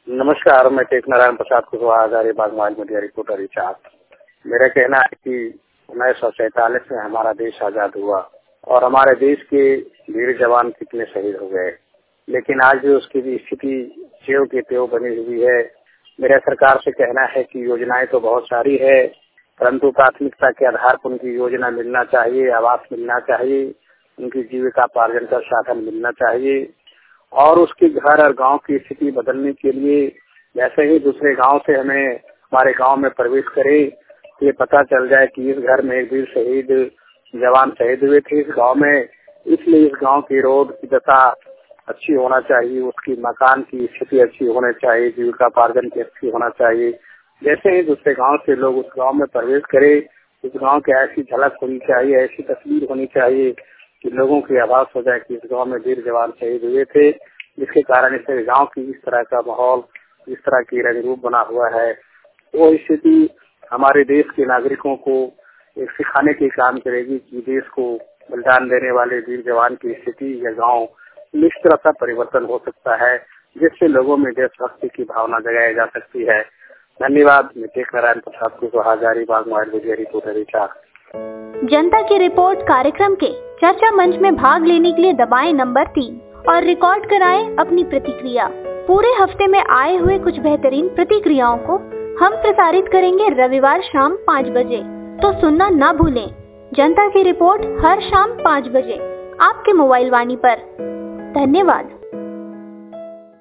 नमस्कार, मैं टेक Narayan Prasad Kushwaha Hazaribagh mobile media reporter Richard. मेरा कहना है कि 1947 में हमारा देश आजाद हुआ और हमारे देश के वीर जवान कितने शहीद हो गए, लेकिन आज भी उसकी भी स्थिति ज्यों की त्यों बनी हुई है। मेरा सरकार से कहना है कि योजनाएं तो बहुत सारी है, परंतु प्राथमिकता के आधार पर उनकी योजना मिलना चाहिए, आवास मिलना चाहिए, उनकी जीविकापार्जन का साधन मिलना चाहिए और उसके घर और गांव की स्थिति बदलने के लिए जैसे ही दूसरे गांव से हमें हमारे गांव में प्रवेश करे तो ये पता चल जाए कि इस घर में एक वीर शहीद जवान शहीद हुए थे इस गांव में, इसलिए इस गांव की रोड की दशा अच्छी होना चाहिए, उसकी मकान की स्थिति अच्छी होनी चाहिए, जीविकापार्जन की अच्छी होना चाहिए। जैसे ही दूसरे गांव से लोग उस गांव में प्रवेश करे, उस गांव की ऐसी झलक होनी चाहिए, ऐसी तस्वीर होनी चाहिए कि लोगों की आभास हो जाए कि इस गांव में वीर जवान शहीद हुए थे, जिसके कारण इस गांव की इस तरह का माहौल, इस तरह की रंग रूप बना हुआ है। वो स्थिति हमारे देश के नागरिकों को एक सिखाने के काम करेगी कि देश को बलिदान देने वाले वीर जवान की स्थिति या गांव निश्चित तरह का परिवर्तन हो सकता है, जिससे लोगों में देशभक्ति की भावना जगाई जा सकती है। धन्यवाद। मैं टेक Narayan Prasad Kushwaha Hazaribagh mobile media reporter Richard. जनता की रिपोर्ट कार्यक्रम के चर्चा मंच में भाग लेने के लिए दबाएं नंबर 3 और रिकॉर्ड कराएं अपनी प्रतिक्रिया। पूरे हफ्ते में आए हुए कुछ बेहतरीन प्रतिक्रियाओं को हम प्रसारित करेंगे रविवार शाम 5 बजे, तो सुनना ना भूलें। जनता की रिपोर्ट हर शाम 5 बजे आपके मोबाइल वाणी पर। धन्यवाद।